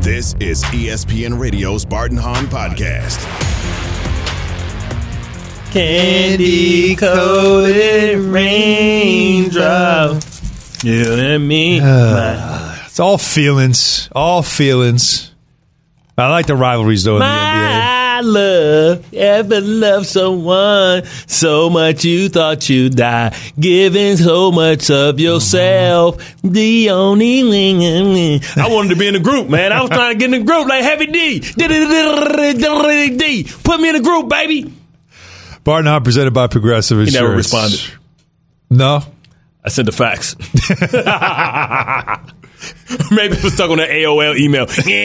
This is ESPN Radio's Bart and Hahn podcast. Candy-coated raindrop. You and me. It's all feelings. All feelings. I like the rivalries, though, in the NBA. My love, ever loved someone so much you thought you'd die, giving so much of yourself. The only thing I wanted to be in the group, man. I was trying to get in the group like Heavy D. Put me in the group, baby. Bart and Hahn presented by Progressive Insurance. He never responded. No? I sent the fax. Maybe it was stuck on that AOL email.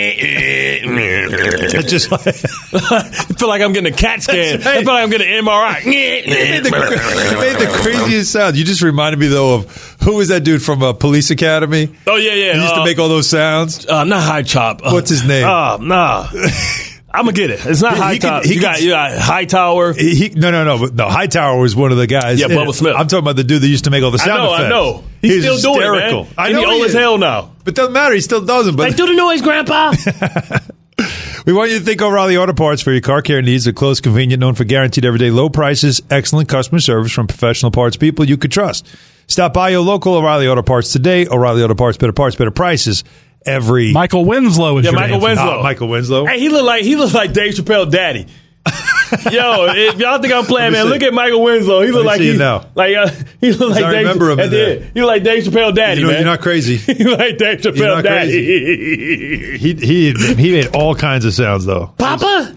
It's just like, I feel like I'm getting a CAT scan. Right. I feel like I'm getting an MRI. it made the craziest sound. You just reminded me, though, of who was that dude from Police Academy? Oh, yeah. He used to make all those sounds. Not High Chop. What's his name? Nah. I'm going to get it. It's not High Top. You got Hightower. No. Hightower was one of the guys. Yeah, Bubba Smith. I'm talking about the dude that used to make all the sound effects. I know. He's still hysterical. doing it, man. And he's old as hell now. But doesn't matter. He still doesn't. But Like, do the noise, Grandpa. We want you to think O'Reilly Auto Parts for your car care needs. They're close, convenient, known for guaranteed everyday low prices, excellent customer service from professional parts people you could trust. Stop by your local O'Reilly Auto Parts today. O'Reilly Auto Parts, better prices. Michael Winslow is your Michael name. Winslow. Michael Winslow. Hey, he look like Dave Chappelle daddy. Yo, if y'all think I'm playing, man, look at Michael Winslow. He look like he look like Dave. remember him He look like Dave Chappelle daddy, man. You're not crazy. He look like Dave Chappelle daddy. He made all kinds of sounds though. Papa.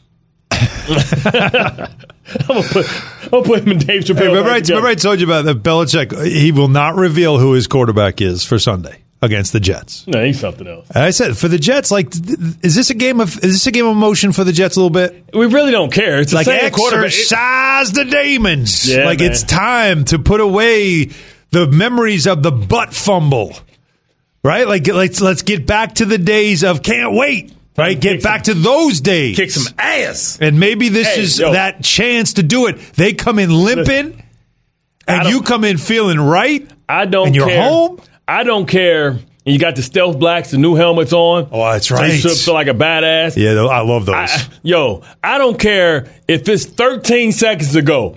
I'm gonna put him in Dave Chappelle. Hey, remember I told you about that Belichick? He will not reveal who his quarterback is for Sunday against the Jets. No, he's something else. And I said for the Jets, like, is this a game of motion for the Jets a little bit? We really don't care. It's like the same quarterback. Exercise the demons. Yeah, like man. It's time to put away the memories of the butt fumble. Right? Like let's get back to the days of can't wait. Right? Get back to those days. Kick some ass. And maybe this is that chance to do it. They come in limping, and you come in feeling right. I don't and you're care. home. I don't care. And you got the Stealth Blacks, the new helmets on. Oh, that's So right. you should feel like a badass. Yeah, I love those. I don't care if it's 13 seconds to go.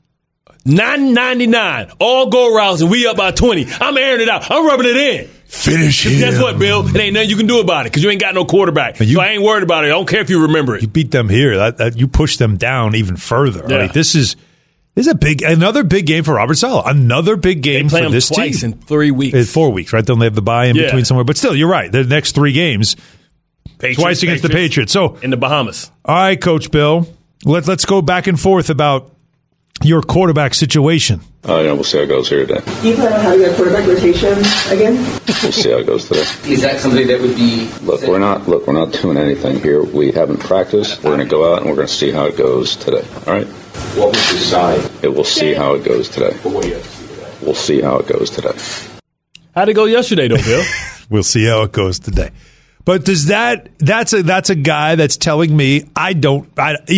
9.99, all go routes, and we up by 20. I'm airing it out. I'm rubbing it in. Finish him. Guess what, Bill? It ain't nothing you can do about it because you ain't got no quarterback. So I ain't worried about it. I don't care if you remember it. You beat them here. You push them down even further. Yeah. Right? This is another big game for Robert Saleh. Another big game play for him this twice team. in 3 weeks. It's 4 weeks, right? Then they have the bye in between somewhere. But still, you're right. The next 3 games, twice against the Patriots. So in the Bahamas. All right, Coach Bill. Let's go back and forth about your quarterback situation. We'll see how it goes here today. Do you plan on having a quarterback rotation again? We'll see how it goes today. Is that something that would be? Look, we're not doing anything here. We haven't practiced. We're going to go out and we're going to see how it goes today. All right? What was decide? We'll see how it goes today. We'll see how it goes today. How'd it go yesterday, though, Bill? We'll see how it goes today. But that's a guy that's telling me either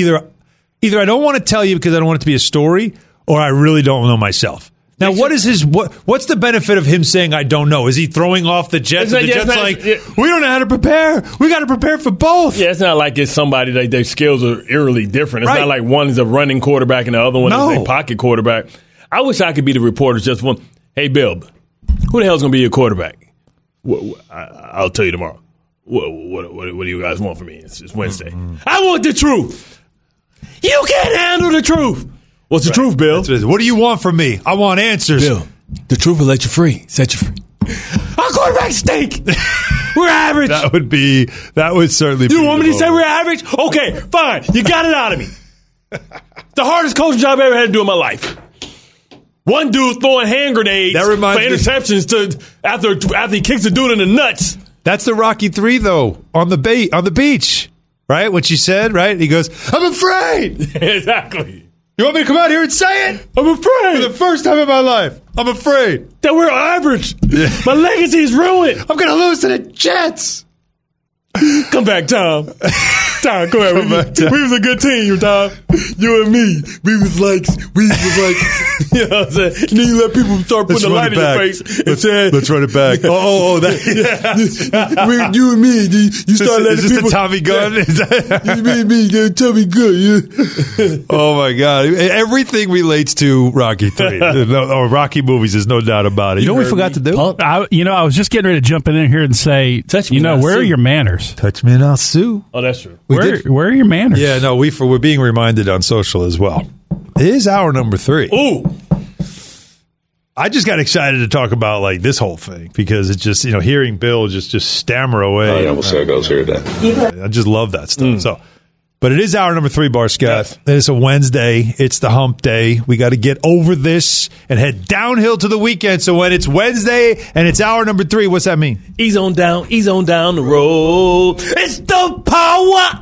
I don't want to tell you because I don't want it to be a story, or I really don't know myself. Now, what's the benefit of him saying I don't know? Is he throwing off the Jets? The Jets we don't know how to prepare. We got to prepare for both. Yeah, it's not like it's somebody that their skills are eerily different. It's not like one is a running quarterback and the other one is a pocket quarterback. I wish I could be the reporter just one. Hey, Bill, who the hell's going to be your quarterback? I'll tell you tomorrow. What do you guys want from me? It's Wednesday. I want the truth. You can't handle the truth. What's the truth, Bill? What do you want from me? I want answers. Bill, the truth will let you free. Set you free. Our quarterback stink. We're average. That would certainly be. You want me to say we're average? Okay, fine. You got it out of me. The hardest coaching job I ever had to do in my life. One dude throwing hand grenades for interceptions after he kicks a dude in the nuts. That's the Rocky III, though, on the beach, right? What you said, right? He goes, I'm afraid. Exactly. You want me to come out here and say it? I'm afraid. For the first time in my life, I'm afraid. That we're average. Yeah. My legacy is ruined. I'm going to lose to the Jets. Come back, Tom. Tom, come here. We was a good team, Tom. You and me, we was like, you know what I'm saying? And then you let people start putting a light in your face and saying, let's run it back. You and me, you start letting people. Is this people. the Tommy gun? You Tommy gun, yeah. Oh my God. Everything relates to Rocky 3 or Rocky movies, there's no doubt about it. You know what we forgot to do? I was just getting ready to jump in here and say, where are your manners? Touch me and I'll sue. Oh, that's true. Where are your manners? Yeah, no, we're being reminded on social as well. It is hour number 3. Ooh. I just got excited to talk about like this whole thing because it's just, hearing Bill just stammer away. Yeah, we'll see how it goes here today. I just love that stuff. So, but it is hour number 3, Bar Scott. It's a Wednesday. It's the hump day. We got to get over this and head downhill to the weekend. So when it's Wednesday and it's hour number 3, what's that mean? Ease on down the road. It's the power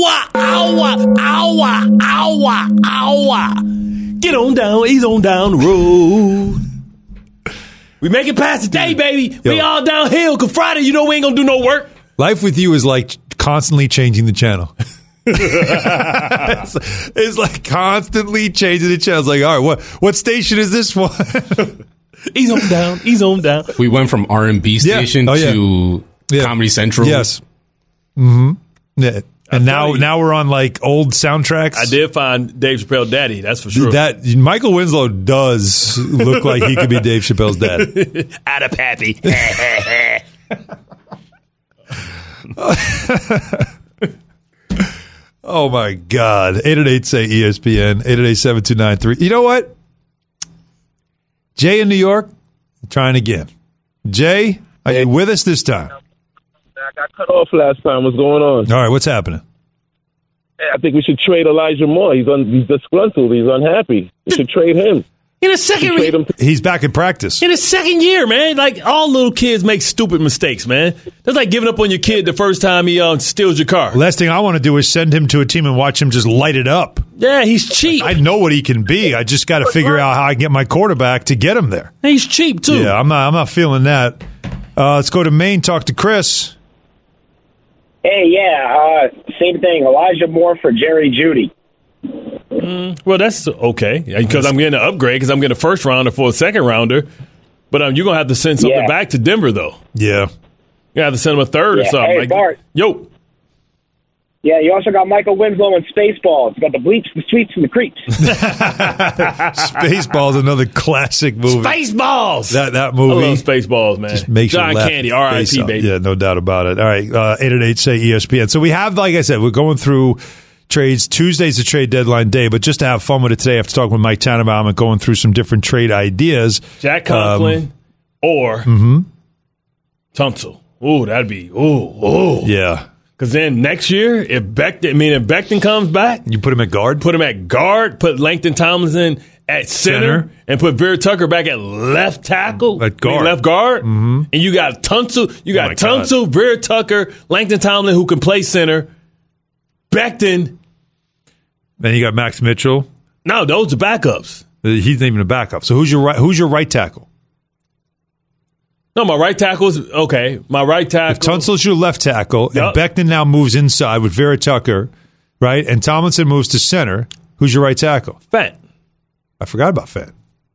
hour. Get on down, ease on down the road. We make it past the day, baby. Yo. We all downhill, because Friday, we ain't going to do no work. Life with you is like constantly changing the channel. it's like constantly changing the channel. It's like, all right, what station is this one? Ease on down. We went from R&B station to Comedy Central. Yes. Mm-hmm. Yeah. And now we're on like old soundtracks. I did find Dave Chappelle daddy, that's for sure. That Michael Winslow does look like he could be Dave Chappelle's dad. Out of Pappy. Oh my God. 888-SAY-ESPN, 888-7293. You know what? Jay in New York, trying again. Jay, are you with us this time? I got cut off last time. What's going on? All right, what's happening? I think we should trade Elijah Moore. He's disgruntled. He's unhappy. We should trade him. In a second, he's back in practice. In his second year, man. Like, all little kids make stupid mistakes, man. That's like giving up on your kid the first time he steals your car. Last thing I want to do is send him to a team and watch him just light it up. Yeah, he's cheap. I know what he can be. I just got to figure out how I get my quarterback to get him there. He's cheap too. Yeah, I'm not feeling that. Let's go to Maine. Talk to Chris. Hey, same thing. Elijah Moore for Jerry Jeudy. Well, that's okay because I'm getting an upgrade because I'm getting a first rounder for a second rounder. But you're going to have to send something back to Denver, though. Yeah. You have to send him a third or something. Hey, Bart. Yo. Yeah, you also got Michael Winslow and Spaceballs. You got the bleeps, the sweeps, and the creeps. Spaceballs, another classic movie. Spaceballs! That movie. I love Spaceballs, man. Just makes John you laugh. Candy, R.I.P., baby. Yeah, no doubt about it. All right, 888-SAY-ESPN. So we have, like I said, we're going through trades. Tuesday's a trade deadline day, but just to have fun with it today, I have to talk with Mike Tannenbaum and going through some different trade ideas. Jack Conklin or Tunsil. Ooh, that'd be, Yeah. Because then next year, if Becton comes back, you put him at guard. Put Langston Tomlinson at center. And put Vera Tucker back at left tackle, at guard, left guard, and you got Tunsil. You got Tunsil, Vera Tucker, Langston Tomlinson who can play center. Becton. Then you got Max Mitchell. No, those are backups. He's not even a backup. So who's your right tackle? No, my right tackle is okay. My right tackle. If Tunsil's your left tackle, and Becton now moves inside with Vera Tucker, right? And Tomlinson moves to center. Who's your right tackle? Fent. I forgot about Fent.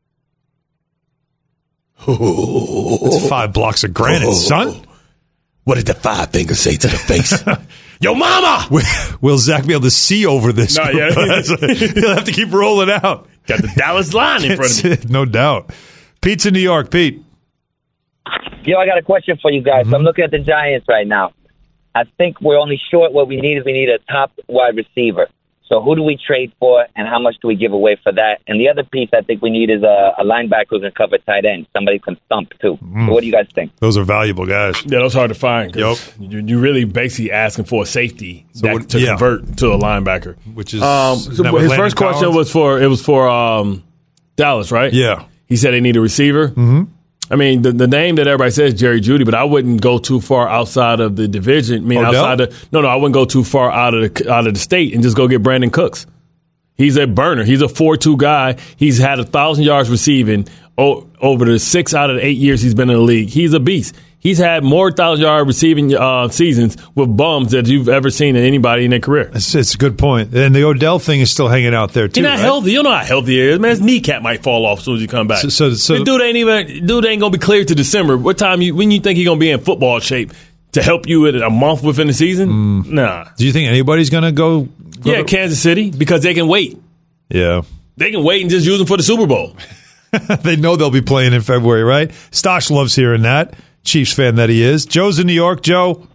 It's 5 blocks of granite, son. What did the 5 fingers say to the face? Yo, mama! Will Zach be able to see over this? No, yeah. He'll have to keep rolling out. Got the Dallas line in front of me. No doubt. Pete's in New York. Pete. Yo, I got a question for you guys. I'm looking at the Giants right now. I think we're only short what we need is we need a top wide receiver. So who do we trade for, and how much do we give away for that? And the other piece I think we need is a linebacker who can cover tight end. Somebody can stump, too. So what do you guys think? Those are valuable guys. Yeah, those are hard to find. Yep. You're really basically asking for a safety to convert to a linebacker. Which is his first question was for Dallas, right? Yeah. He said they need a receiver. Mm-hmm. I mean, the name that everybody says is Jerry Jeudy, but I wouldn't go too far outside of the division. I mean, I wouldn't go too far out of the state and just go get Brandon Cooks. He's a burner. He's a 4.2 guy. He's had 1,000 yards receiving over the 6 out of the 8 years he's been in the league. He's a beast. He's had more 1,000-yard receiving seasons with bums that you've ever seen in anybody in their career. It's a good point. And the Odell thing is still hanging out there, too. He's not healthy. You know how healthy he is. Man, his kneecap might fall off as soon as he come back. So the dude ain't going to be cleared to December. When you think he's going to be in football shape to help you in a month within the season? Nah. Do you think anybody's going to go? Yeah, Kansas City, because they can wait. Yeah. They can wait and just use him for the Super Bowl. They know they'll be playing in February, right? Stosh loves hearing that. Chiefs fan that he is. Joe's in New York. Joe.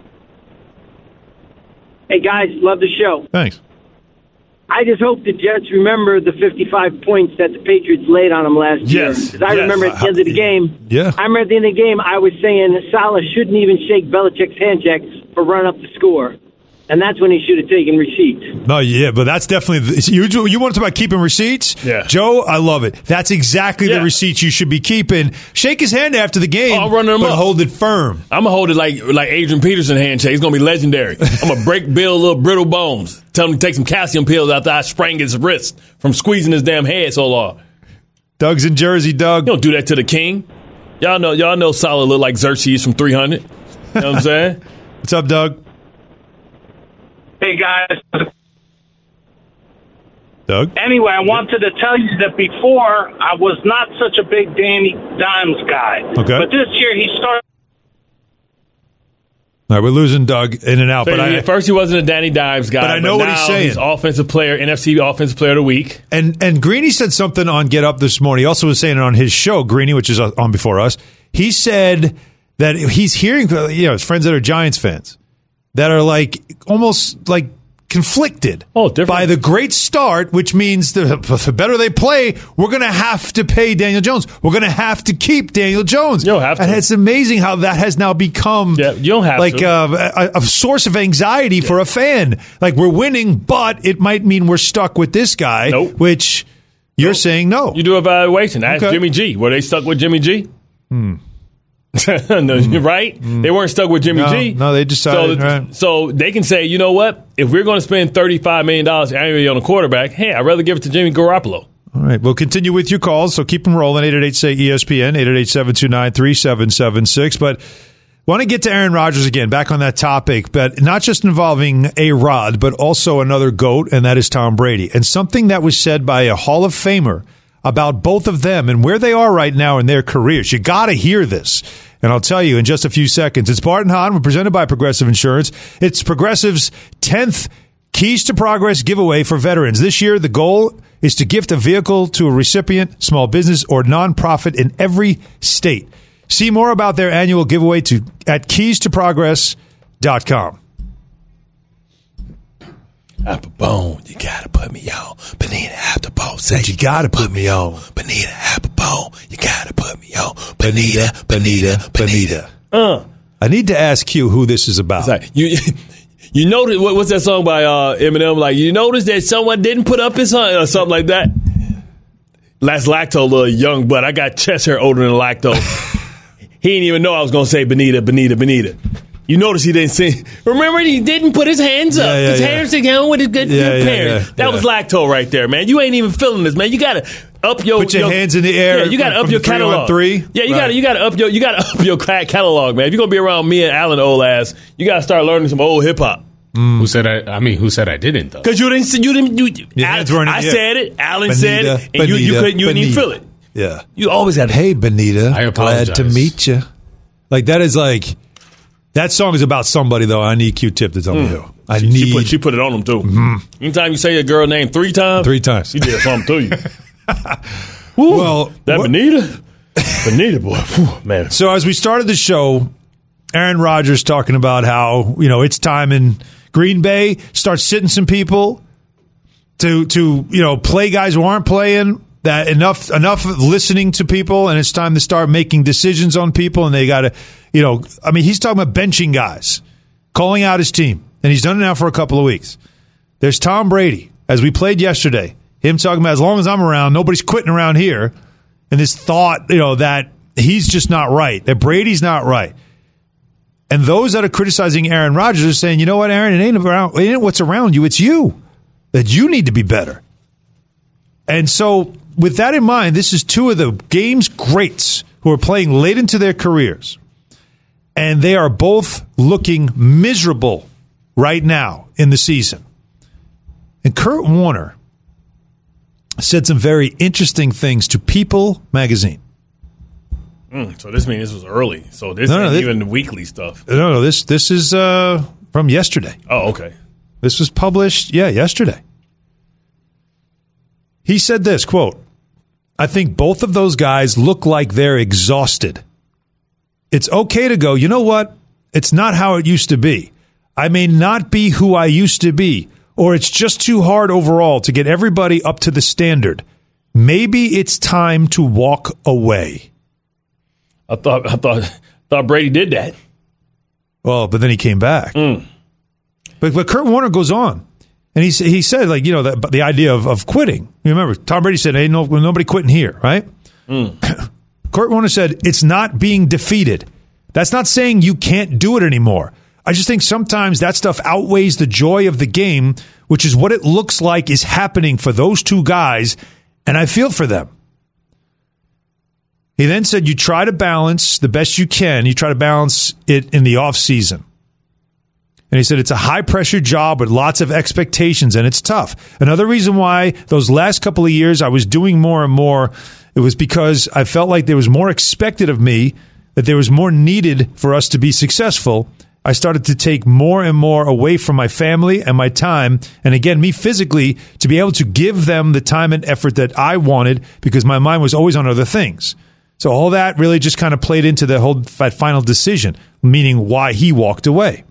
Hey, guys. Love the show. Thanks. I just hope the Jets remember the 55 points that the Patriots laid on them last year. Because I remember at the end of the game, I remember at the end of the game, I was saying Saleh shouldn't even shake Belichick's handshake for running up the score. And that's when he should have taken receipts. No, yeah, but that's definitely you want to talk about keeping receipts? Yeah. Joe, I love it. That's exactly the receipts you should be keeping. Shake his hand after the game, I'll run them but up. hold it firm. I'm going to hold it like Adrian Peterson handshake. It's going to be legendary. I'm going to break Bill little brittle bones. Tell him to take some calcium pills after I sprang his wrist from squeezing his damn head so long. Doug's in Jersey, Doug. You don't do that to the king. Y'all know Saleh look like Xerxes from 300. You know what I'm saying? What's up, Doug? Hey, guys. Doug? Anyway, I wanted to tell you that before, I was not such a big Danny Dimes guy. Okay. But this year, he started. All right, we're losing Doug in and out. So at first, he wasn't a Danny Dimes guy. But I know what he's saying. He's offensive player, NFC Offensive Player of the Week. And Greeny said something on Get Up this morning. He also was saying it on his show, Greeny, which is on before us. He said that he's hearing, his friends that are Giants fans that are almost conflicted by the great start, which means the better they play, we're going to have to pay Daniel Jones. We're going to have to keep Daniel Jones. You don't have to. And it's amazing how that has now become you don't have a source of anxiety for a fan. Like, we're winning, but it might mean we're stuck with this guy, which you're saying no. You do evaluation. Ask Jimmy G. Were they stuck with Jimmy G? No, right? They weren't stuck with Jimmy G. No, they decided. So they can say, you know what? If we're going to spend $35 million annually on a quarterback, hey, I'd rather give it to Jimmy Garoppolo. All right, we'll continue with your calls, so keep them rolling. 888-SAY-ESPN, 888-729-3776. But want to get to Aaron Rodgers again, back on that topic, but not just involving A-Rod, but also another GOAT, and that is Tom Brady. And something that was said by a Hall of Famer about both of them and where they are right now in their careers. You got to hear this. And I'll tell you in just a few seconds. It's Bart and Hahn. We're presented by Progressive Insurance. It's Progressive's 10th Keys to Progress giveaway for veterans. This year, the goal is to gift a vehicle to a recipient, small business, or nonprofit in every state. See more about their annual giveaway at keystoprogress.com. Applebone, you gotta put me on. Bonita Applebone, say you gotta put me on. Bonita Applebone, you gotta put me on. Bonita. I need to ask you who this is about. Like, you notice what's that song by Eminem? Like, you notice that someone didn't put up his hand or something like that. Last Lacto, a little young, but I got chest hair older than Lacto. He didn't even know I was gonna say Bonita. You notice he didn't sing. Remember, he didn't put his hands up. His hands down with his good parents. That was Lacto right there, man. You ain't even feeling this, man. You got to up your put your hands in the air. Yeah, you got to up your catalog. Yeah, you got to up your catalog, man. If you're gonna be around me and Alan old ass, you got to start learning some old hip hop. Who said I didn't though? Because you didn't. I said it. Alan said it, and you couldn't even feel it. Yeah, you always had. Hey, Bonita, I apologize. Glad to meet you. Like that is like. That song is about somebody, though. I need Q-Tip to tell me who. She put it on him, too. Mm-hmm. Anytime you say a girl name 3 times. 3 times. She did something to you. Well, that Bonita? Bonita, boy. Whew, man. So as we started the show, Aaron Rodgers talking about how, it's time in Green Bay, start sitting some people to play guys who aren't playing. That enough listening to people, and it's time to start making decisions on people, and they got to, he's talking about benching guys, calling out his team, and he's done it now for a couple of weeks. There's Tom Brady, as we played yesterday, him talking about as long as I'm around, nobody's quitting around here, and this thought, that he's just not right, that Brady's not right. And those that are criticizing Aaron Rodgers are saying, you know what, Aaron, it ain't what's around you, it's you, that you need to be better. And so, with that in mind, this is 2 of the game's greats who are playing late into their careers. And they are both looking miserable right now in the season. And Kurt Warner said some very interesting things to People magazine. So this means this was early. So this isn't even the weekly stuff. No, this is from yesterday. Oh, okay. This was published, yesterday. He said this, quote, "I think both of those guys look like they're exhausted. It's okay to go, you know what? It's not how it used to be. I may not be who I used to be, or it's just too hard overall to get everybody up to the standard. Maybe it's time to walk away." I thought Brady did that. Well, but then he came back. But Kurt Warner goes on, and he said, like, you know, the idea of quitting. You remember, Tom Brady said, "Hey, nobody quitting here," right? Kurt Warner said, "It's not being defeated. That's not saying you can't do it anymore. I just think sometimes that stuff outweighs the joy of the game, which is what it looks like is happening for those two guys, and I feel for them." He then said, "You try to balance the best you can. You try to balance it in the off season." And he said, "It's a high-pressure job with lots of expectations, and it's tough. Another reason why those last couple of years I was doing more and more, it was because I felt like there was more expected of me, that there was more needed for us to be successful. I started to take more and more away from my family and my time, and again, me physically, to be able to give them the time and effort that I wanted because my mind was always on other things." So all that really just kind of played into the whole final decision, meaning why he walked away.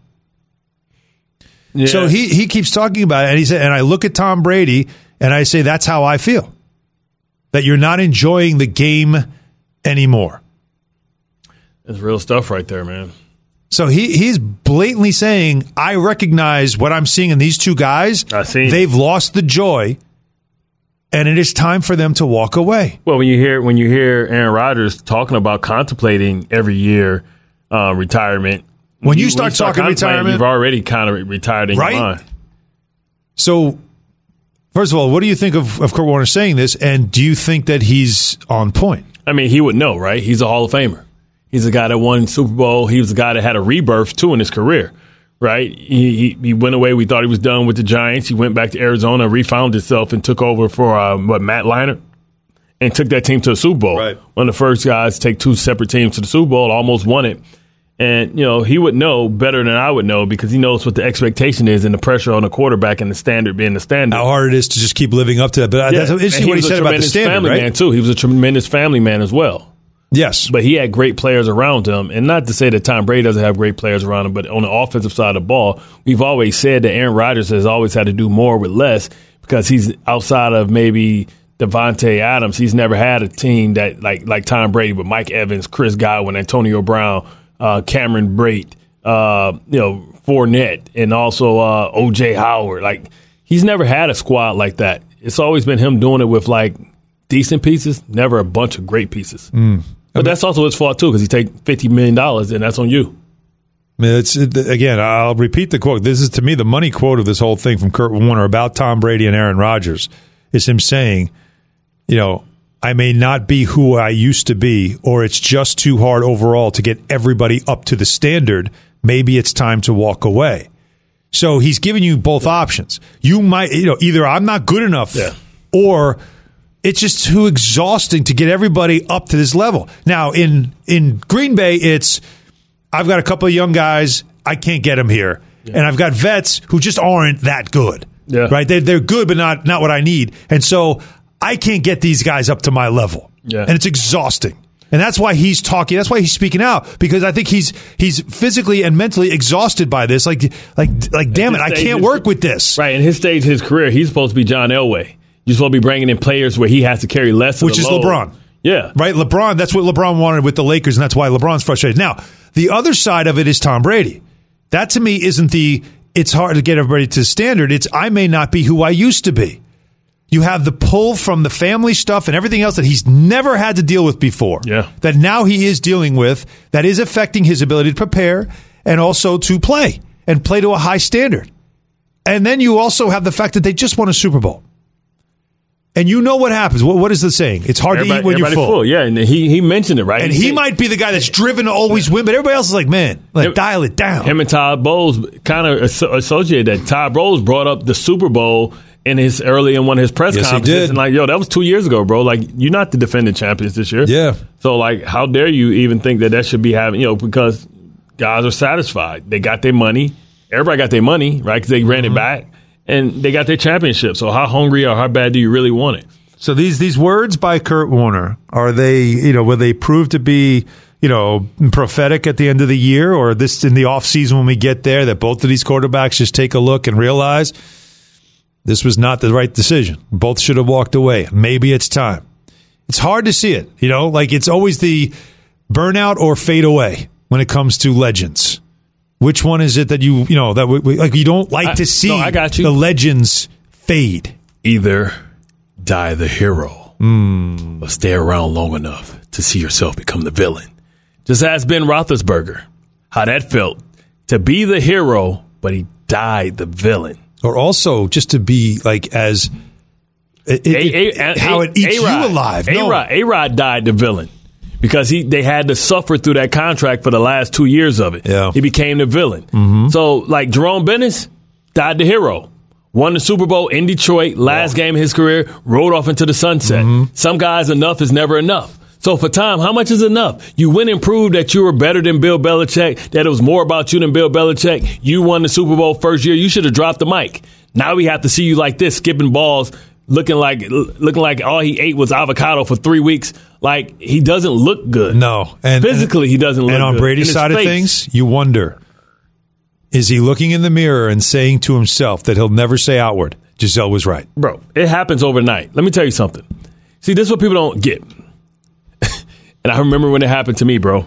Yeah. So he keeps talking about it, and he said, and I look at Tom Brady, and I say, that's how I feel, that you're not enjoying the game anymore. That's real stuff right there, man. So he's blatantly saying, I recognize what I'm seeing in these two guys. They've lost the joy, and it is time for them to walk away. Well, when you hear Aaron Rodgers talking about contemplating every year retirement, when you start talking retirement, you've already kind of retired in your mind. So, first of all, what do you think of Kurt Warner saying this, and do you think that he's on point? I mean, he would know, right? He's a Hall of Famer. He's a guy that won Super Bowl. He was a guy that had a rebirth, too, in his career, right? He went away. We thought he was done with the Giants. He went back to Arizona, refound himself, and took over for, Matt Leinart, and took that team to the Super Bowl. Right. One of the first guys to take two separate teams to the Super Bowl, almost won it. And, you know, he would know better than I would know because he knows what the expectation is and the pressure on the quarterback and the standard being the standard. How hard it is to just keep living up to that. But that's interesting what he said about the standard, family man, too. He was a tremendous family man as well. Yes. But he had great players around him. And not to say that Tom Brady doesn't have great players around him, but on the offensive side of the ball, we've always said that Aaron Rodgers has always had to do more with less because he's outside of maybe Devontae Adams. He's never had a team that like Tom Brady with Mike Evans, Chris Godwin, Antonio Brown, Cameron Brate, Fournette, and also O.J. Howard. Like, he's never had a squad like that. It's always been him doing it with, like, decent pieces, never a bunch of great pieces. But that's also his fault, too, because he take $50 million, and that's on you. Again, I'll repeat the quote. This is, to me, the money quote of this whole thing from Kurt Warner about Tom Brady and Aaron Rodgers is him saying, you know, I may not be who I used to be, or it's just too hard overall to get everybody up to the standard. Maybe it's time to walk away. So he's giving you both options. You might, either I'm not good enough, or it's just too exhausting to get everybody up to this level. Now, in Green Bay, it's I've got a couple of young guys, I can't get them here. Yeah. And I've got vets who just aren't that good. Yeah. Right? They're good, but not what I need. And so I can't get these guys up to my level. Yeah. And it's exhausting. And that's why he's talking. That's why he's speaking out, because I think he's physically and mentally exhausted by this. Like damn it, I can't work with this. Right. In his stage of his career, he's supposed to be John Elway. You're supposed to be bringing in players where he has to carry less of which is load. LeBron. Yeah. Right? LeBron, that's what LeBron wanted with the Lakers, and that's why LeBron's frustrated. Now, the other side of it is Tom Brady. That, to me, isn't it's hard to get everybody to standard. It's I may not be who I used to be. You have the pull from the family stuff and everything else that he's never had to deal with before. Yeah. That now he is dealing with, that is affecting his ability to prepare and also to play and play to a high standard. And then you also have the fact that they just won a Super Bowl. And you know what happens. What is the saying? It's hard to eat when you're full. Yeah, and he mentioned it, right? And he might be the guy that's driven to always win, but everybody else is like, man, dial it down. Him and Todd Bowles kind of associated that. Todd Bowles brought up the Super Bowl in one of his press conferences. And like, yo, that was 2 years ago, bro. Like, you're not the defending champions this year. Yeah. So, like, how dare you even think that should be happening, because guys are satisfied. They got their money. Everybody got their money, right? Because they ran it back. And they got their championship. So how hungry or how bad do you really want it? So these words by Kurt Warner, are they, will they prove to be, prophetic at the end of the year, or this in the offseason when we get there, that both of these quarterbacks just take a look and realize this was not the right decision? Both should have walked away. Maybe it's time. It's hard to see it, like it's always the burnout or fade away when it comes to legends. Which one is it that you don't like to see the legends fade? Either die the hero or stay around long enough to see yourself become the villain. Just ask Ben Roethlisberger how that felt to be the hero, but he died the villain. Or also just to be like how it eats you alive. A-Rod died the villain. Because they had to suffer through that contract for the last 2 years of it. Yeah. He became the villain. Mm-hmm. So, like, Jerome Bettis died the hero. Won the Super Bowl in Detroit, last game of his career, rode off into the sunset. Mm-hmm. Some guys, enough is never enough. So, for Tom, how much is enough? You went and proved that you were better than Bill Belichick, that it was more about you than Bill Belichick. You won the Super Bowl first year. You should have dropped the mic. Now we have to see you like this, skipping balls, looking like all he ate was avocado for 3 weeks. Like, he doesn't look good. No. And physically, he doesn't look good. And on Brady's side of things, you wonder, is he looking in the mirror and saying to himself that he'll never say outward, Giselle was right? Bro, it happens overnight. Let me tell you something. See, this is what people don't get. And I remember when it happened to me, bro.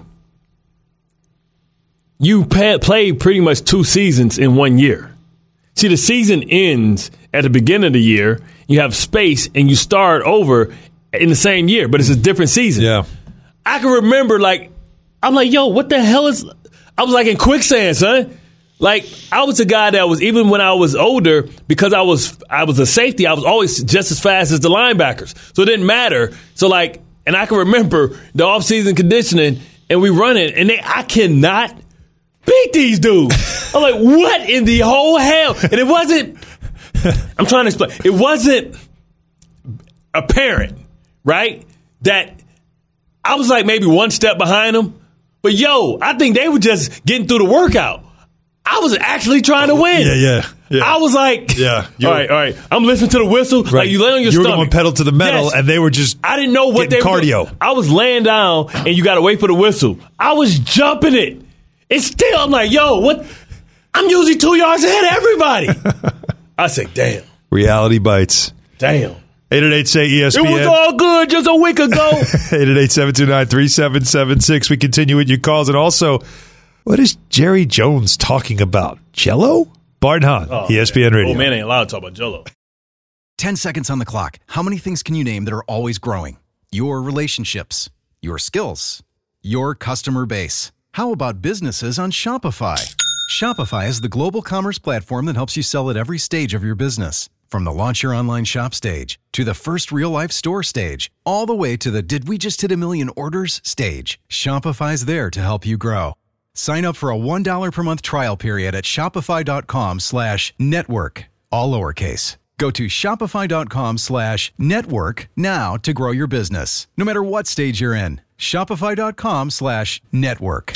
You played pretty much 2 seasons in 1 year. See, the season ends at the beginning of the year. You have space, and you start over in the same year, but it's a different season. Yeah. I can remember, I'm like, yo, what the hell is... I was like in quicksand, son. Like, I was a guy that was, even when I was older, because I was a safety, I was always just as fast as the linebackers. So it didn't matter. So, and I can remember the offseason conditioning, and we run it, and I cannot beat these dudes. I'm like, what in the whole hell? And it wasn't... I'm trying to explain. It wasn't apparent, right, that I was like maybe one step behind them. But, yo, I think they were just getting through the workout. I was actually trying to win. Yeah. I was like, all right. I'm listening to the whistle. Right. Like, you lay on your stomach. You were going pedal to the metal, and they were just I didn't know what they were cardio. Doing. I was laying down, and you got to wait for the whistle. I was jumping it. It's still, I'm like, yo, what? I'm usually 2 yards ahead of everybody. I said, damn. Reality bites. Damn. 888-SAY-ESPN. It was all good just a week ago. 888-729-3776. We continue with your calls. And also, what is Jerry Jones talking about? Jell-O? Bart Hahn, ESPN Radio. Oh, man, ain't allowed to talk about Jell-O. 10 seconds on the clock. How many things can you name that are always growing? Your relationships, your skills, your customer base. How about businesses on Shopify? Shopify is the global commerce platform that helps you sell at every stage of your business. From the launch your online shop stage, to the first real-life store stage, all the way to the did we just hit a million orders stage, Shopify's there to help you grow. Sign up for a $1 per month trial period at shopify.com/network, all lowercase. Go to shopify.com/network now to grow your business, no matter what stage you're in. Shopify.com/network.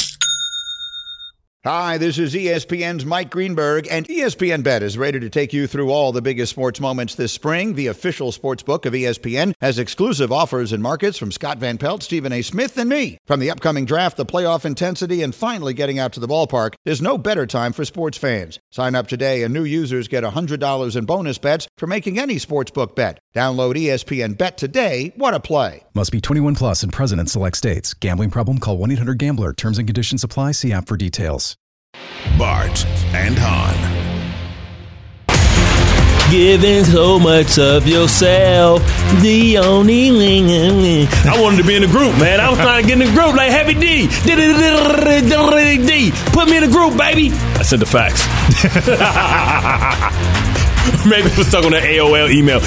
Hi, this is ESPN's Mike Greenberg, and ESPN Bet is ready to take you through all the biggest sports moments this spring. The official sports book of ESPN has exclusive offers and markets from Scott Van Pelt, Stephen A. Smith, and me. From the upcoming draft, the playoff intensity, and finally getting out to the ballpark, there's no better time for sports fans. Sign up today, and new users get $100 in bonus bets for making any sportsbook bet. Download ESPN Bet today. What a play. Must be 21 plus and present in select states. Gambling problem? Call 1-800-GAMBLER. Terms and conditions apply. See app for details. Bart and Hahn. Giving so much of yourself, the only thing. I wanted to be in the group, man. I was trying to get in the group like Heavy D. Put me in the group, baby. I said the facts. Maybe it was stuck on the AOL email.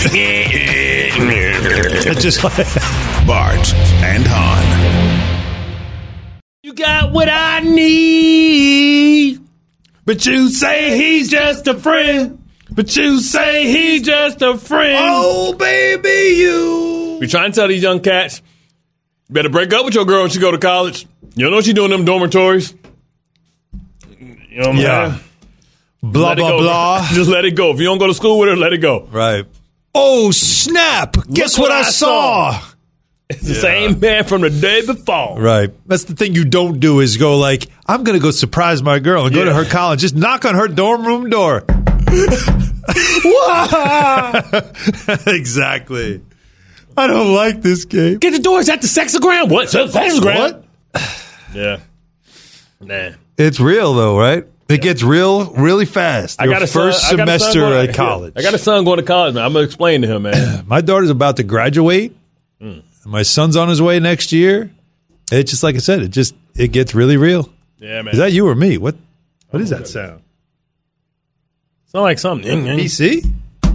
Just like Bart and Hahn. You got what I need, but you say he's just a friend. But you say he's just a friend. Oh, baby, you. We're trying to tell these young cats, you better break up with your girl when she go to college. You don't know what she doing in them dormitories. You know what I'm saying? Blah, blah, blah. Just let it go. If you don't go to school with her, let it go. Right. Oh, snap. Guess what I saw? It's the same man from the day before. Right. That's the thing you don't do is go like, I'm going to go surprise my girl and go to her college. Just knock on her dorm room door. Exactly. I don't like this game. Get the doors at the sexagram. What? Sexagram? What? Yeah. Nah. It's real, though, right? It gets real really fast. I got a first semester at college. I got a son going to college, man. I'm going to explain to him, man. My daughter's about to graduate. My son's on his way next year. It's just like I said, it gets really real. Yeah, man. Is that you or me? What is that sound? Sound like something. PC? I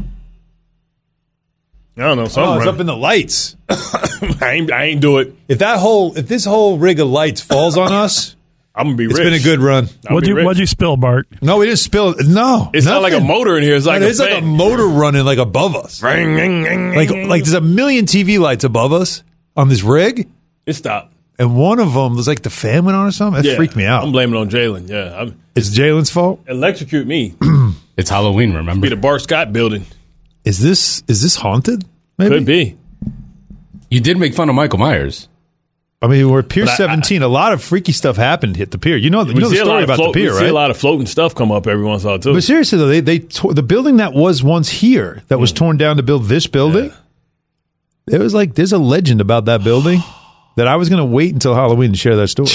don't know. Something it's up in the lights. I ain't do it. If this whole rig of lights falls on us, I'm gonna be rich. It's been a good run. What'd you spill, Bart? No, we didn't spill it. No, it's not like a motor in here. It's like it's like a motor running like above us. Like there's a million TV lights above us on this rig. It stopped. And one of them was like the fan went on or something. That freaked me out. I'm blaming it on Jalen. Yeah, it's Jalen's fault. Electrocute me. It's Halloween. Remember? Be the Bart Scott building. Is this haunted? Maybe? Could be. You did make fun of Michael Myers. I mean, we're at Pier 17. A lot of freaky stuff happened at the pier. You know the story about the pier, right? We see a lot of floating stuff come up every once in a while, too. But seriously, though, the building that was once here, that was torn down to build this building, it was like, there's a legend about that building that I was going to wait until Halloween to share that story.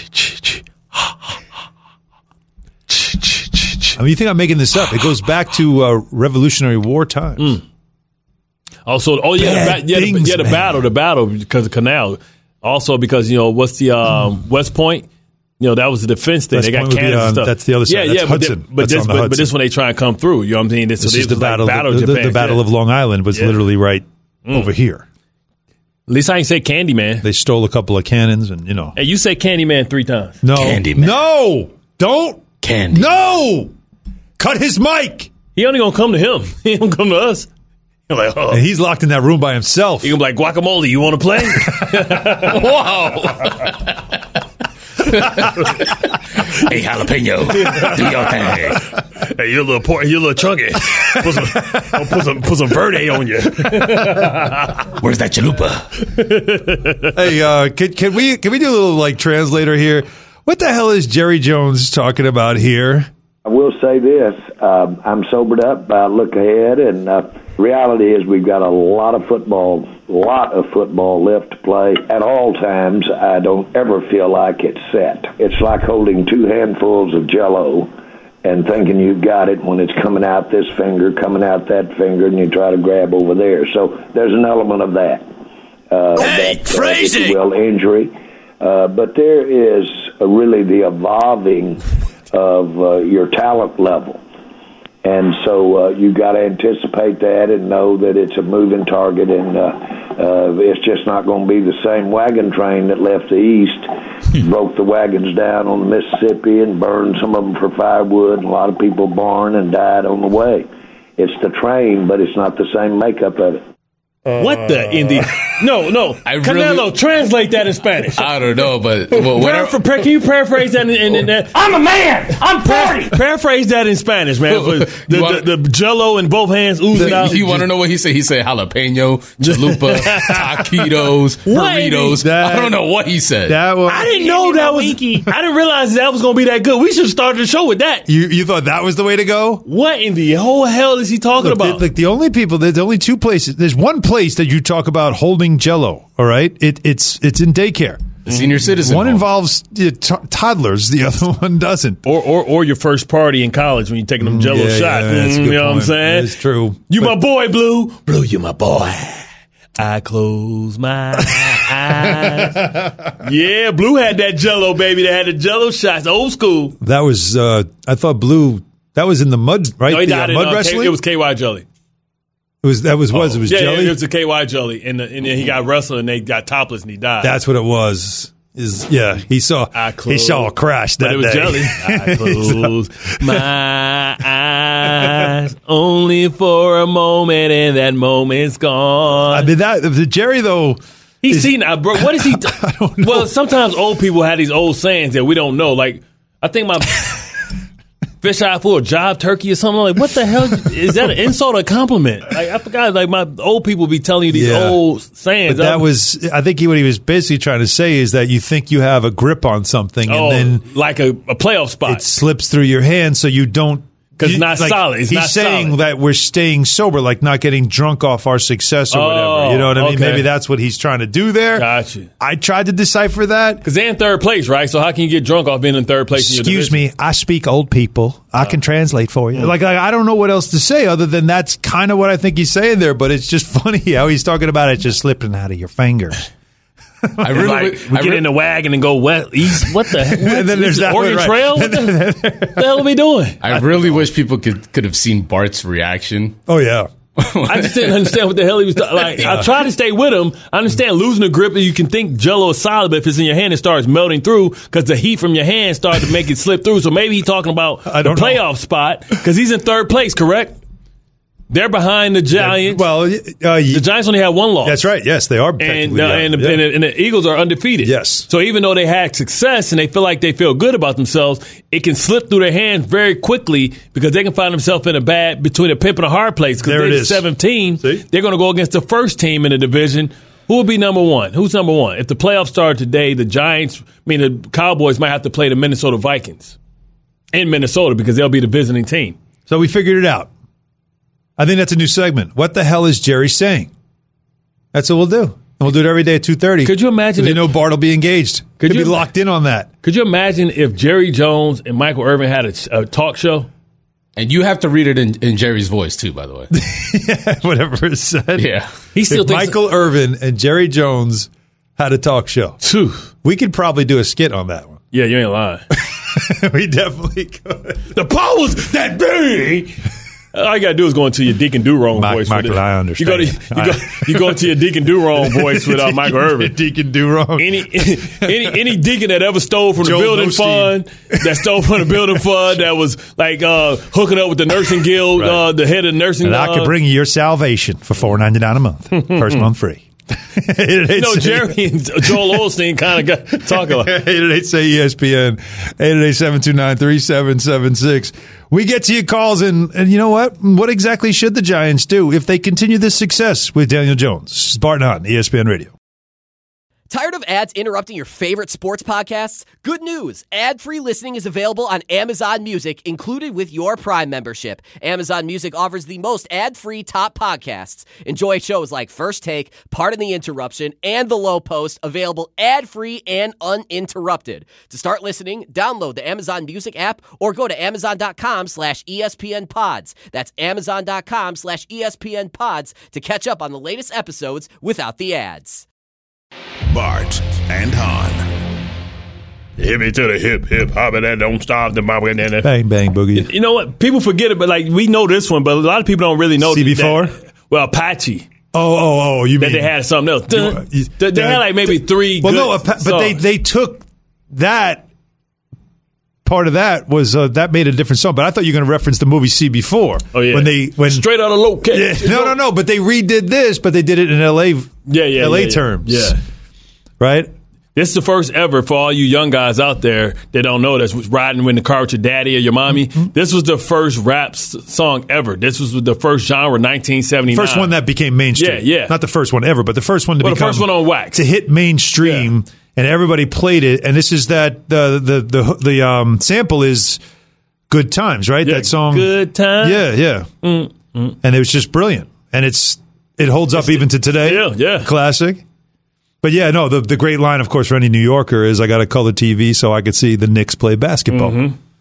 I mean, you think I'm making this up? It goes back to Revolutionary War times. Also, the battle because of Canal. Also, because what's the West Point? That was the defense thing. They got cannons and stuff. That's the other side. That's Hudson. But this when they try and come through. You know what I'm saying? This is the battle. The Battle of Long Island was literally right over here. At least I ain't say Candyman. They stole a couple of cannons, and Hey, you say Candyman 3 times. No, Candyman. No, don't. Candy. No, cut his mic. He only gonna come to him. He don't come to us. Like, and he's locked in that room by himself. He gonna be like, Guacamole, you want to play? Whoa! Hey, jalapeno, do your thing. Hey, you're a little chunky. Put some verde on you. Where's that chalupa? Hey, can we do a little translator here? What the hell is Jerry Jones talking about here? I will say this: I'm sobered up. I look ahead, and reality is we've got a lot of football left to play. At all times, I don't ever feel like it's set. It's like holding 2 handfuls of Jell-O and thinking you've got it when it's coming out this finger, coming out that finger, and you try to grab over there. So there's an element of that. Crazy! If you will, injury. But there is really the evolving of your talent level. And so you got to anticipate that and know that it's a moving target, and it's just not going to be the same wagon train that left the east, broke the wagons down on the Mississippi and burned some of them for firewood, and a lot of people born and died on the way. It's the train, but it's not the same makeup of it. What the Indy? No. Canelo, translate that in Spanish. I don't know, but can you paraphrase that? I'm a man. I'm 40. Paraphrase that in Spanish, man. The Jell-O in both hands oozing out. You want to know what he said? He said jalapeno, chalupa, taquitos, burritos. I don't know what he said. I didn't know that was. I didn't realize that was going to be that good. We should start the show with that. You thought that was the way to go? What in the whole hell is he talking about? The only people. There's only 2 places. There's one place that you talk about holding Jell-O. All right, it's in daycare. The senior citizen. One involves toddlers, the other one doesn't. Or your first party in college when you're taking them Jell-O shots. You know what I'm saying? It's true. My boy, Blue. Blue, you my boy. I close my eyes. Yeah, Blue had that Jell-O, baby. They had the Jell-O shots, old school. That was. I thought Blue. That was in the mud, right? No, he died mud wrestling? It was KY Jelly. It was Jelly? Yeah, it was the KY Jelly. And then he got wrestled and they got topless and he died. That's what it was. He saw a crash that day. But it was Jelly. I closed my eyes only for a moment, and that moment's gone. I mean, the Jerry though. He's seen bro. What is he? I don't know. Well, sometimes old people have these old sayings that we don't know. Like I think my fish eye full of job turkey or something. Like what the hell is that? An insult or a compliment? Like I forgot. Like my old people be telling you these old sayings. But I think what he was basically trying to say is that you think you have a grip on something, and then like a playoff spot, it slips through your hand, so you don't. Because it's not solid. He's saying that we're staying sober, like not getting drunk off our success or whatever. You know what I mean? Okay. Maybe that's what he's trying to do there. Gotcha. I tried to decipher that. Because they're in third place, right? So how can you get drunk off being in third place? Excuse me, I speak old people. I can translate for you. Like I don't know what else to say other than that's kind of what I think he's saying there. But it's just funny how he's talking about it just slipping out of your fingers. We get in the wagon and go west, east. What the heck? And then there's that Oregon Trail? What the hell are we doing? I really wish people could have seen Bart's reaction. Oh, yeah. I just didn't understand what the hell he was like. I tried to stay with him. I understand losing the grip. You can think Jell-O is solid, but if it's in your hand, it starts melting through because the heat from your hand started to make it slip through. So maybe he's talking about the playoff spot because he's in third place, correct? They're behind the Giants. The Giants only have one loss. That's right. Yes, they are. And the Eagles are undefeated. Yes. So even though they had success and they feel good about themselves, it can slip through their hands very quickly because they can find themselves in between a pimp and a hard place. Because they're the 7th team. They're going to go against the first team in the division. Who will be number one? Who's number one? If the playoffs start today, the Cowboys might have to play the Minnesota Vikings in Minnesota because they'll be the visiting team. So we figured it out. I think that's a new segment. What the hell is Jerry saying? That's what we'll do. And we'll do it every day at 2:30. Could you imagine? You know Bart will be engaged. Could be locked in on that. Could you imagine if Jerry Jones and Michael Irvin had a talk show? And you have to read it in Jerry's voice, too, by the way. Yeah, whatever it said. Yeah. He still thinks Michael Irvin and Jerry Jones had a talk show. We could probably do a skit on that one. Yeah, you ain't lying. We definitely could. The powers that be. All you gotta do is go into your Deacon Durong voice. Michael, I understand. You go into your Deacon Durong voice without Michael Irvin. Deacon Durong. Any deacon that ever stole from the building fund, that was like hooking up with the nursing guild, the head of the nursing. And I could bring you your salvation for $4.99 a month. First month free. Jerry and Joel Osteen kind of got talking like 888-SAY-ESPN, 888-729-3776. We get to your calls, and you know what? What exactly should the Giants do if they continue this success with Daniel Jones? Bart Hahn, ESPN Radio. Tired of ads interrupting your favorite sports podcasts? Good news! Ad-free listening is available on Amazon Music, included with your Prime membership. Amazon Music offers the most ad-free top podcasts. Enjoy shows like First Take, Pardon the Interruption, and The Low Post, available ad-free and uninterrupted. To start listening, download the Amazon Music app or go to amazon.com/ESPN Pods. That's amazon.com/ESPN Pods to catch up on the latest episodes without the ads. Bart and Hahn. Hit me to the hip, hop it and don't stop the bang, bang, boogie. You know what? People forget it, but like we know this one, but a lot of people don't really know. CB4? Well, Apache. Oh, you mean that they had something else? They had like maybe three. Well, no, but they took that. Part of that was that made a different song, but I thought you were going to reference the movie CB4. Oh yeah, when straight out of location. Yeah, no, but they redid this, but they did it in L.A. L.A. terms. Yeah, right. This is the first ever for all you young guys out there that don't know this. Was riding in the car with your daddy or your mommy. Mm-hmm. This was the first rap song ever. This was the first genre, 1979. First one that became mainstream. Yeah. Not the first one ever, but the first one to become. The first one on wax to hit mainstream. Yeah. And everybody played it, and this is that the sample is "Good Times," right? Yeah, that song, "Good Times." Yeah. And it was just brilliant, and it holds up even to today. Yeah, classic. But yeah, no, the great line, of course, for any New Yorker is, "I got a color TV so I could see the Knicks play basketball,"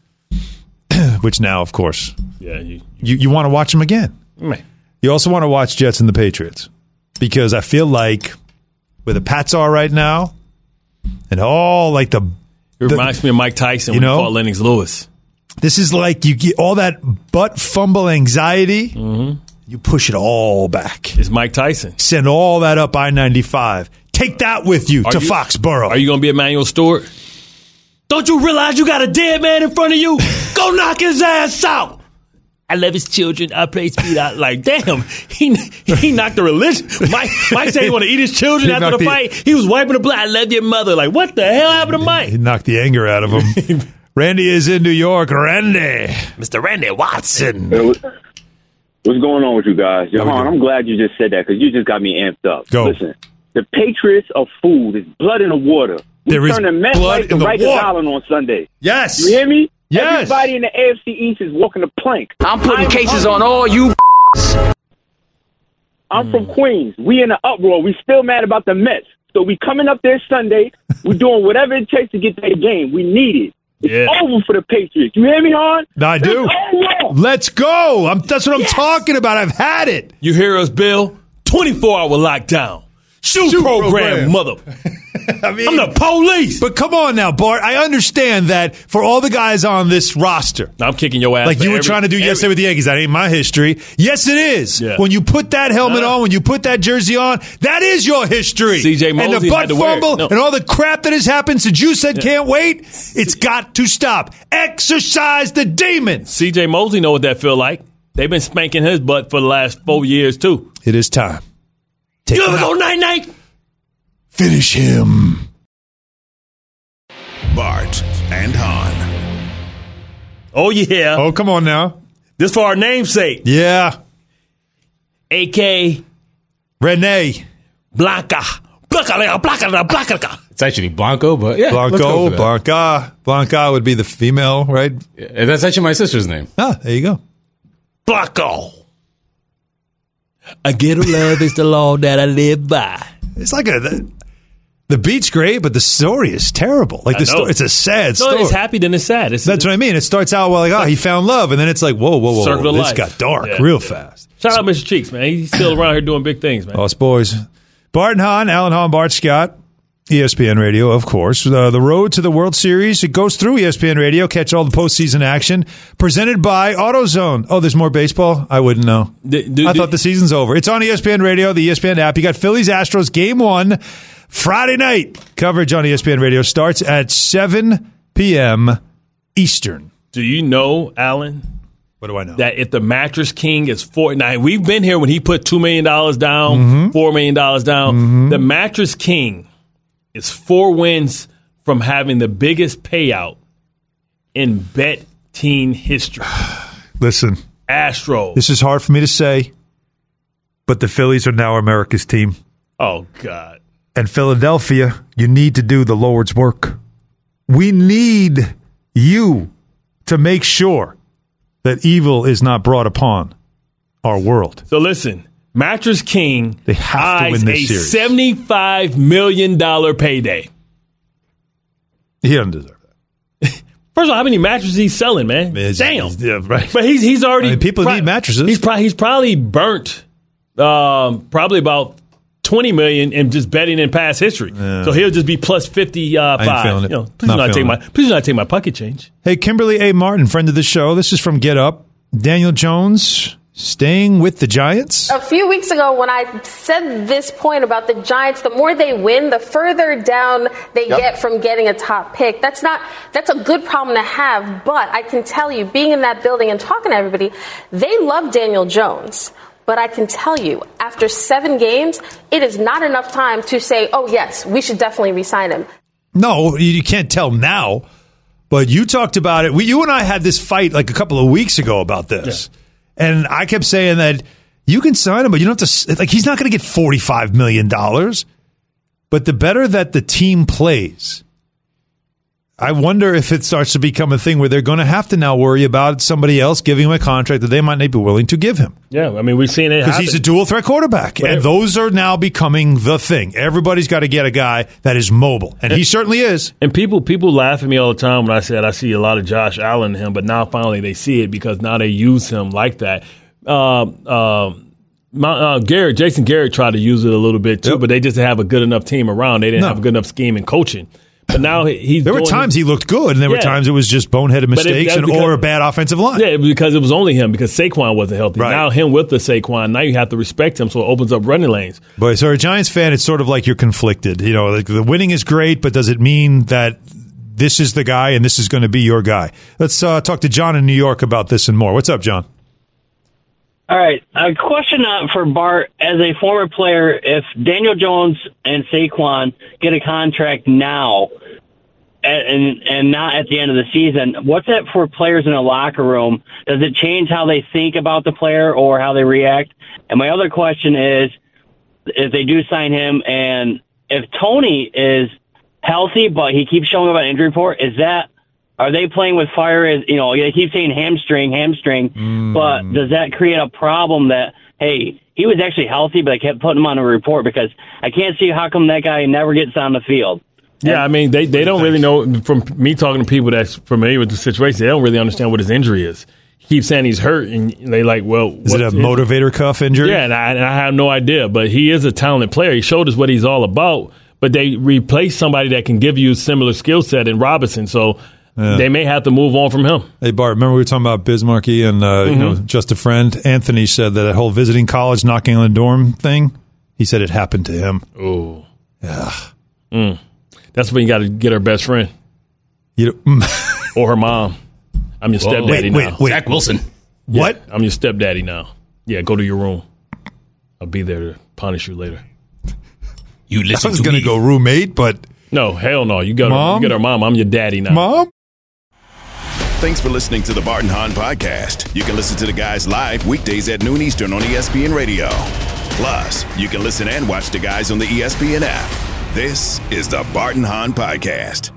which now, of course, you want to watch them again. Man. You also want to watch Jets and the Patriots because I feel like where the Pats are right now. And all like it reminds me of Mike Tyson when he fought Lennox Lewis. This is like you get all that butt fumble anxiety. Mm-hmm. You push it all back. It's Mike Tyson. Send all that up I-95. Take that with you to Foxborough. Are you going to be Emmanuel Stewart? Don't you realize you got a dead man in front of you? Go knock his ass out. I love his children. I play speed out. Like, damn, he knocked the religion. Mike said he want to eat his children after the fight. He was wiping the blood. I love your mother. Like, what the hell happened to Mike? He knocked the anger out of him. Randy is in New York. Randy. Mr. Randy Watson. What's going on with you guys? Johan, I'm glad you just said that because you just got me amped up. Go. Listen, the Patriots of food is blood in the water. We turn the MetLife to Rikers Island on Sunday. Yes. You hear me? Yes. Everybody in the AFC East is walking the plank. I'm putting cases on all you. I'm from Queens. We in an uproar. We still mad about the Mets. So we coming up there Sunday. We're doing whatever it takes to get that game. We need it. It's over for the Patriots. You hear me, Hon? I do. Let's go. That's what I'm talking about. I've had it. You hear us, Bill? 24-hour lockdown. Shoot program, mother. I mean, I'm the police. But come on now, Bart. I understand that for all the guys on this roster. I'm kicking your ass. Like you were trying to do yesterday with the Yankees. That ain't my history. Yes, it is. Yeah. When you put that helmet on, when you put that jersey on, that is your history. CJ Mosley and the butt fumble and all the crap that has happened since you said can't wait, it's got to stop. Exercise the demons. CJ Mosley know what that feel like. They've been spanking his butt for the last 4 years, too. It is time. You ever go night-night? Finish him. Bart and Hahn. Oh, yeah. Oh, come on now. This for our namesake. Yeah. A.K. Renee. Blanca. It's actually Blanco, but yeah. Blanca would be the female, right? Yeah, that's actually my sister's name. Ah, there you go. Blanco. I get a love is the law that I live by. It's like the beat's great, but the story is terrible. Like it's a sad story. It's happy, then it's sad. That's what I mean. It starts out he found love, and then it's like, whoa, Circle of this life. got dark real fast. Shout out Mr. Cheeks, man. He's still around here doing big things, man. Us boys. Bart and Hahn, Alan Hahn, Bart Scott. ESPN Radio, of course. The road to the World Series, it goes through ESPN Radio. Catch all the postseason action. Presented by AutoZone. Oh, there's more baseball? I wouldn't know. I thought the season's over. It's on ESPN Radio, the ESPN app. You got Phillies-Astros Game 1, Friday night. Coverage on ESPN Radio starts at 7 p.m. Eastern. Do you know, Alan? What do I know? That if the Mattress King is now we've been here when he put $2 million down, $4 million down. The Mattress King is 4 wins from having the biggest payout in bet teen history. Listen, Astros. This is hard for me to say, but the Phillies are now America's team. Oh, God. And Philadelphia, you need to do the Lord's work. We need you to make sure that evil is not brought upon our world. So listen. Mattress King they have to win this series. $75 million payday. He doesn't deserve that. First of all, how many mattresses he's selling, man? Damn. Yeah, right. But he's already... people need mattresses. He's probably burnt probably about $20 million in just betting in past history. Yeah. So he'll just be plus 55. I ain't feeling it. Please do not take my pocket change. Hey, Kimberly A. Martin, friend of the show. This is from Get Up. Daniel Jones... staying with the Giants? A few weeks ago when I said this point about the Giants, the more they win, the further down they get from getting a top pick. That's a good problem to have, but I can tell you, being in that building and talking to everybody, they love Daniel Jones. But I can tell you, after 7 games, it is not enough time to say, oh, yes, we should definitely re-sign him. No, you can't tell now, but you talked about it. You and I had this fight like a couple of weeks ago about this. Yeah. And I kept saying that you can sign him, but you don't have to. Like, he's not going to get $45 million. But the better that the team plays, I wonder if it starts to become a thing where they're going to have to now worry about somebody else giving him a contract that they might not be willing to give him. Yeah, I mean, we've seen it because he's a dual threat quarterback, and those are now becoming the thing. Everybody's got to get a guy that is mobile, and he certainly is. And people laugh at me all the time when I said I see a lot of Josh Allen in him, but now finally they see it because now they use him like that. Jason Garrett tried to use it a little bit too, but they just didn't have a good enough team around. They didn't have a good enough scheme and coaching. But But now there were times he looked good, and there were times it was just boneheaded mistakes or a bad offensive line. Yeah, because it was only him, because Saquon wasn't healthy. Right. Now him with the Saquon, now you have to respect him, so it opens up running lanes. But so a Giants fan, it's sort of like you're conflicted. You know, like the winning is great, but does it mean that this is the guy and this is going to be your guy? Let's talk to John in New York about this and more. What's up, John? All right. A question for Bart. As a former player, if Daniel Jones and Saquon get a contract now and not at the end of the season, what's that for players in a locker room? Does it change how they think about the player or how they react? And my other question is, if they do sign him and if Tony is healthy but he keeps showing up on injury report, are they playing with fire? As you know, they keep saying hamstring, but does that create a problem that, hey, he was actually healthy, but I kept putting him on a report because I can't see how come that guy never gets on the field? Yeah, I mean, they don't really know. From me talking to people that's familiar with the situation, they don't really understand what his injury is. He keeps saying he's hurt, and they like, well, is it a motivator cuff injury? Yeah, and I have no idea, but he is a talented player. He showed us what he's all about, but they replaced somebody that can give you a similar skill set in Robinson, so they may have to move on from him. Hey, Bart, remember we were talking about Bismarcky and you know, just a friend? Anthony said that whole visiting college, knocking on the dorm thing, he said it happened to him. Oh. Yeah. That's when you got to get her best friend. Or her mom. I'm your stepdaddy now. Wait. Zach Wilson. Yeah, what? I'm your stepdaddy now. Yeah, go to your room. I'll be there to punish you later. You listen I was going to go roommate, but... No, hell no. You got her mom. I'm your daddy now. Mom? Thanks for listening to the Bart and Hahn Podcast. You can listen to the guys live weekdays at noon Eastern on ESPN Radio. Plus, you can listen and watch the guys on the ESPN app. This is the Bart and Hahn Podcast.